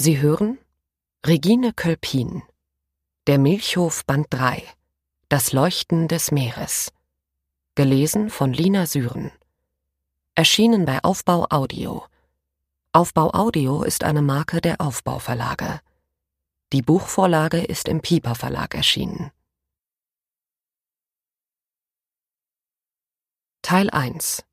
Sie hören Regine Kölpin, Der Milchhof Band 3, Das Leuchten des Meeres. Gelesen von Lina Süren. Erschienen bei Aufbau Audio. Aufbau Audio ist eine Marke der Aufbau Verlage. Die Buchvorlage ist im Piper Verlag erschienen. Teil 1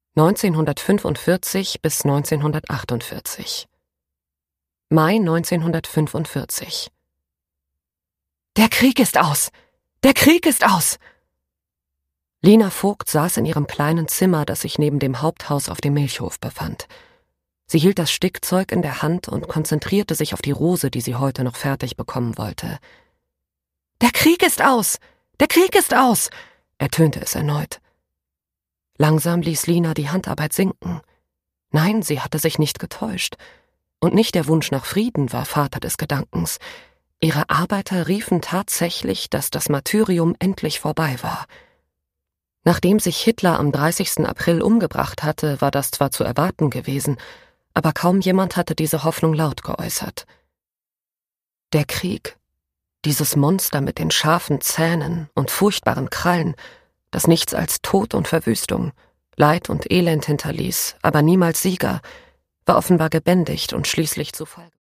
1945 bis 1948 Mai 1945 Der Krieg ist aus! Der Krieg ist aus! Lina Vogt saß in ihrem kleinen Zimmer, das sich neben dem Haupthaus auf dem Milchhof befand. Sie hielt das Stickzeug in der Hand und konzentrierte sich auf die Rose, die sie heute noch fertig bekommen wollte. »Der Krieg ist aus! Der Krieg ist aus!« ertönte es erneut. Langsam ließ Lina die Handarbeit sinken. Nein, sie hatte sich nicht getäuscht. Und nicht der Wunsch nach Frieden war Vater des Gedankens. Ihre Arbeiter riefen tatsächlich, dass das Martyrium endlich vorbei war. Nachdem sich Hitler am 30. April umgebracht hatte, war das zwar zu erwarten gewesen, aber kaum jemand hatte diese Hoffnung laut geäußert. Der Krieg, dieses Monster mit den scharfen Zähnen und furchtbaren Krallen, das nichts als Tod und Verwüstung, Leid und Elend hinterließ, aber niemals Sieger, war offenbar gebändigt und schließlich zu Fall.